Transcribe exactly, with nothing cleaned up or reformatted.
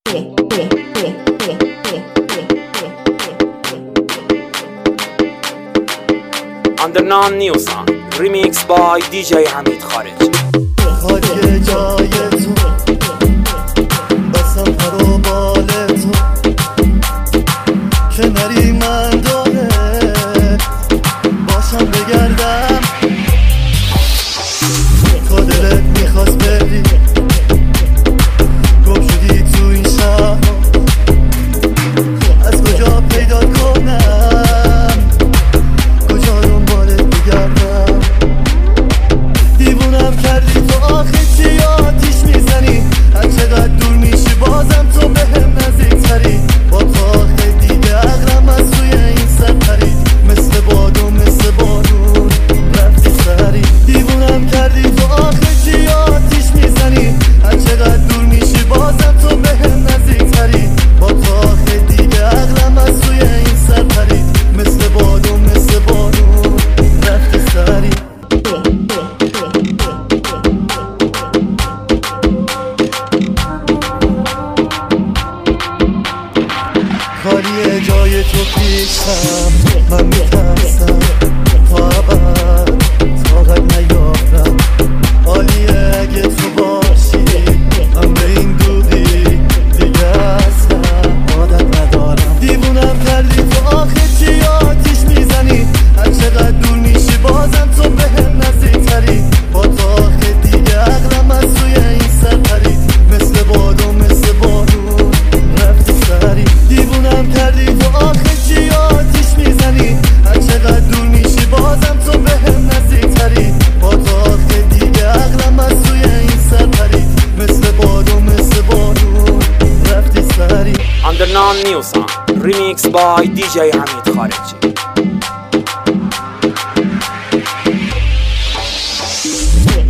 Undernon News Remix by دی جی حمید خارج. خالی جای تو بسم پر و بال تو کناری من داره باشم بگردم تو دلت میخواست بری گم شدی تو این شهر از کجا پیدا کنم کجا دنبالت بگردم دیوونم کردی تو آخه چی آتیش میزنی از چقدر دور میشی بازم تو به هم نزدیکتری با تو آخه دیگه عقلم از توی این سر پرید مثل بادو مثل بارون رفتی سری دیوونم کردی تو آخه چی آتیش میزنی از چقدر دور میشی بازم تو به هم نزدیکتری با تو آخه دیگه عقلم از توی این سر پرید مثل بادو مثل بارون رفتی سری خالیه جای تو پیشم من میترسم تا ابد طاقت نیافتم حالیه اگه تو باشی من به این دودی دیگه اصلا عادت ندارم دیوونم کردی تو آخه چی آتیش میزنی از چقدر دور میشی بازم تو به هم نزدیکتری با تو آخه دیگه عقلم از توی این سر پرید مثل بادو مثل بارون رفتی سری دیوونم کردی تو آخه چی آتیش میزنی از چقدر دور میشی بازم تو به هم نزدیکتری با تو آخه دیگه عقلم از توی این سر پرید مثل بادو مثل بارون رفتی سری. Undernon News Remix by دی جی حمید خارج.